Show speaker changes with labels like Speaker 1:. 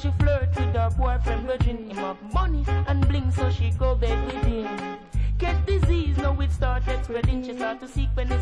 Speaker 1: She flirt with her boyfriend, virgin him have money and bling, so she go bed with him. Get disease, now it started spreading. She start to seek when